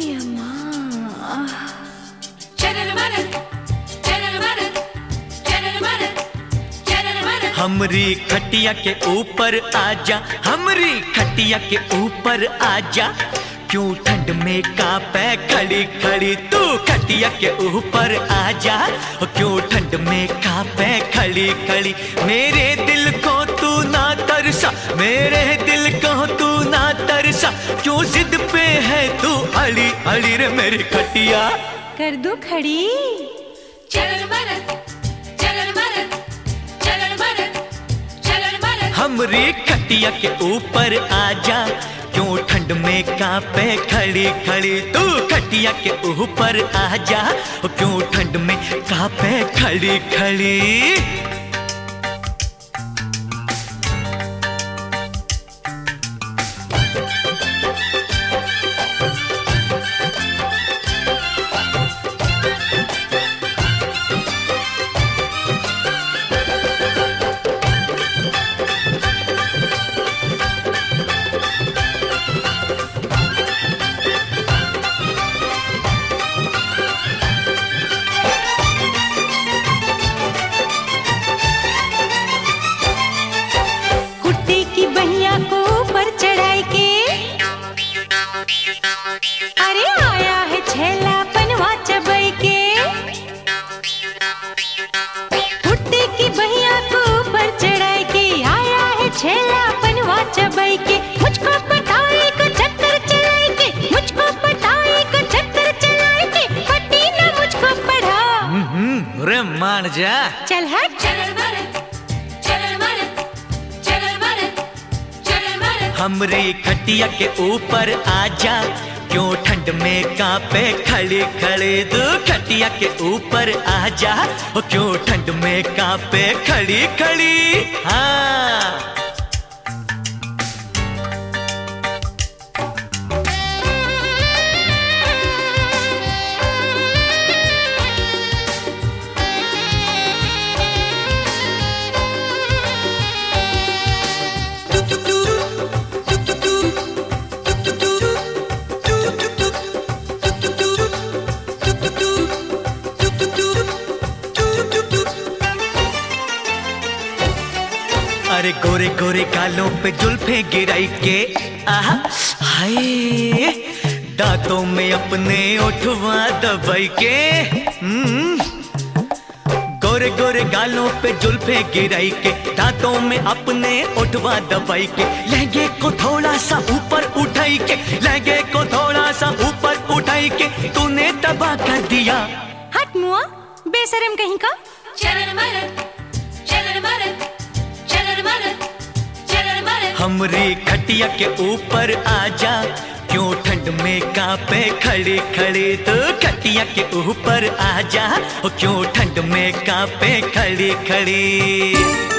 अम्मा। हमरी खटिया के ऊपर आजा, हमरी खटिया के ऊपर आजा, क्यों ठंड में कांपे खड़ी खड़ी। तू खटिया के ऊपर आजा, क्यों ठंड में कांपे खड़ी खड़ी। मेरे दिल को तू ना तरसा, मेरे दिल को तू ना तरसा, क्यों जिद पे है तू अड़ी अड़ी रे मेरी खटिया। कर दो खड़ी। हमरी खटिया के ऊपर आजा, क्यों ठंड में कांपे खड़ी खड़ी। तू खटिया के ऊपर आजा, क्यों ठंड में कांपे खड़ी खड़ी। अरे आया है छेला पनवा चबई के, कुत्ते की बहिया को ऊपर चढ़ाई के, आया है छेला पनवा चबई के। मुझको पटाई को चक्कर चलाई के, मुझको पटाई को चक्कर चलाई के, पति ने मुझको पढ़ा। रे मान जा। चल हट। हमरी खटिया के ऊपर आजा, क्यों ठंड में कांपे खड़ी खड़ी। तू खटिया के ऊपर आजा, क्यों ठंड में कांपे खड़ी खड़ी। हाँ अरे गोरे गोरे गालों पे जुल्फे गिराई के, आहा हाय दांतों में अपने ओठवा दबाई के। गोरे गोरे गालों पे जुल्फे गिराई के, दांतों में अपने ओठवा दबाई के। लहंगे को थोड़ा सा ऊपर उठाई के, लहंगे को थोड़ा सा ऊपर उठाई के, तूने तबाह कर दिया। हट मुआ बेशरम कहीं का। हमरी खटिया के ऊपर आजा, क्यों ठंड में कांपे खड़ी खड़ी। तो खटिया के ऊपर आजा, क्यों ठंड में कांपे खड़ी खड़ी।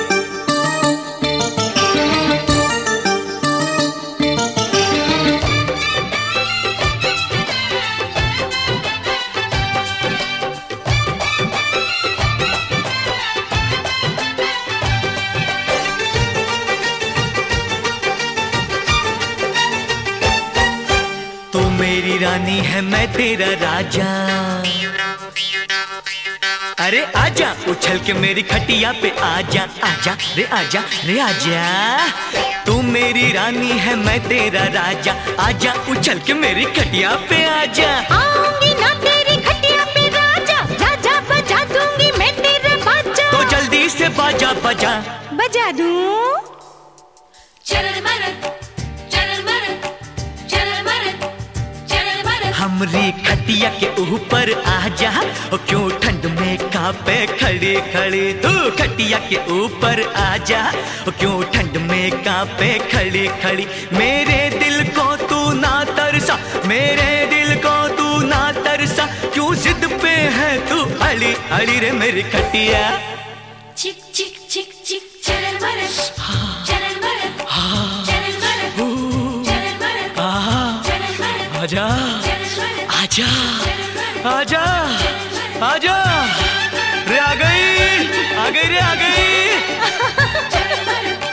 मेरी रानी है मैं तेरा राजा, अरे आजा उछल के मेरी खटिया पे आजा, आजा रे आजा रे आजा। तू मेरी रानी है मैं तेरा राजा, आजा उछल के मेरी खटिया पे आजा। आऊंगी ना तेरी खटिया पे राजा, राजा बजा दूंगी मैं तेरा बाजा। तो जल्दी से बाजा बजा। बजा दूं। हमरी खटिया के ऊपर आजा, क्यों ठंड में कांपे खड़ी खड़ी। तू खटिया के ऊपर आजा, क्यों ठंड में कांपे खड़ी खड़ी। मेरे दिल को तू ना तरसा, मेरे दिल को तू ना तरसा, क्यों जिद पे है तू अड़ी अड़ी रे मेरी खटिया। चिक चिक चिक चिक चरल मरल, चरल मरल, चरल मरल, आजा आजा आजा आजा रे आ गई रे आ गई।